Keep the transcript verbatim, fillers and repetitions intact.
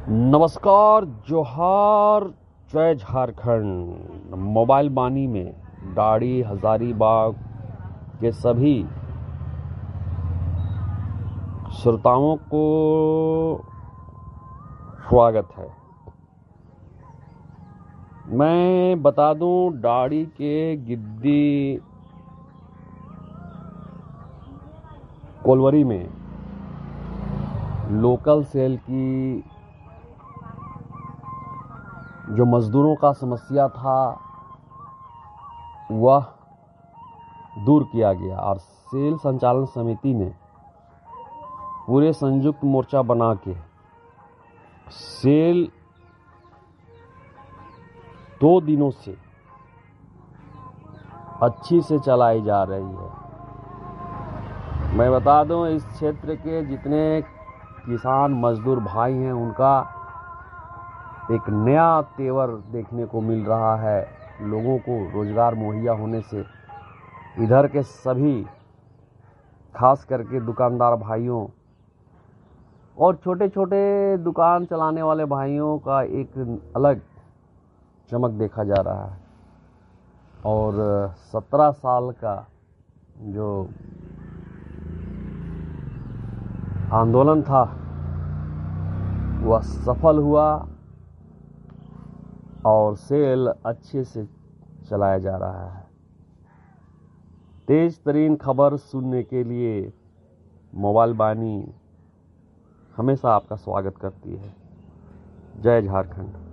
नमस्कार, जोहार, जय झारखंड। मोबाइल बानी में दाढ़ी हजारीबाग के सभी श्रोताओं को स्वागत है। मैं बता दूं, दाढ़ी के गिद्दी कोलवरी में लोकल सेल की जो मजदूरों का समस्या था वह दूर किया गया और सेल संचालन समिति ने पूरे संयुक्त मोर्चा बना के सेल दो दिनों से अच्छी से चलाई जा रही है। मैं बता दूं, इस क्षेत्र के जितने किसान मजदूर भाई हैं उनका एक नया तेवर देखने को मिल रहा है। लोगों को रोजगार मुहैया होने से इधर के सभी खास करके दुकानदार भाइयों और छोटे छोटे दुकान चलाने वाले भाइयों का एक अलग चमक देखा जा रहा है। और सत्रह साल का जो आंदोलन था वह सफल हुआ और सेल अच्छे से चलाया जा रहा है। तेज तरीन खबर सुनने के लिए मोबाइल बानी हमेशा आपका स्वागत करती है। जय झारखंड।